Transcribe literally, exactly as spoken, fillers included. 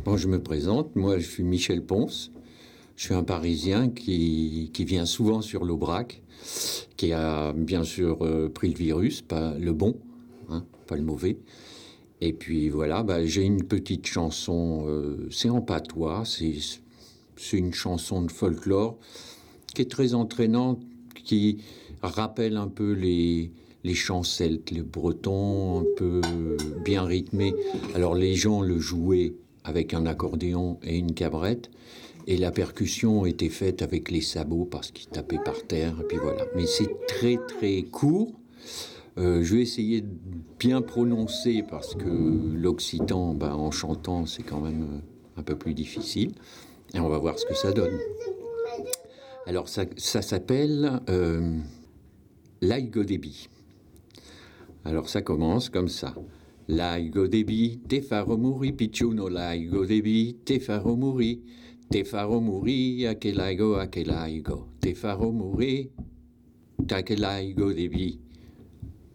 Bon, je me présente, moi je suis Michel Ponce, je suis un Parisien qui, qui vient souvent sur l'Aubrac, qui a bien sûr euh, pris le virus, pas le bon, hein, pas le mauvais. Et puis voilà, bah, j'ai une petite chanson, euh, c'est en patois, c'est, c'est une chanson de folklore qui est très entraînante, qui rappelle un peu les, les chants celtes, les bretons, un peu bien rythmés. Alors les gens le jouaient avec un accordéon et une cabrette, et la percussion était faite avec les sabots parce qu'ils tapaient par terre, et puis voilà. Mais c'est très très court. Euh, je vais essayer de bien prononcer parce que l'occitan, ben, en chantant, c'est quand même un peu plus difficile. Et on va voir ce que ça donne. Alors ça, ça s'appelle euh, l'Aigodebi. Alors ça commence comme ça. L'Aigodebi, te faro muri, picciuno l'Aigodebi, te faro muri, te faro muri, a che l'aigo, a che l'aigo, te faro muri, ta che l'Aigodebi.